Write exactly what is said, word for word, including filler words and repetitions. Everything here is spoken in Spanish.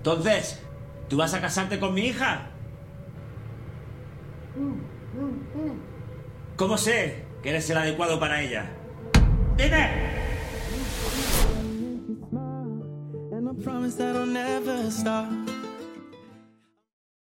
Entonces, ¿tú vas a casarte con mi hija? ¿Cómo sé que eres el adecuado para ella? ¡Dime! And I promise that I'll never stop.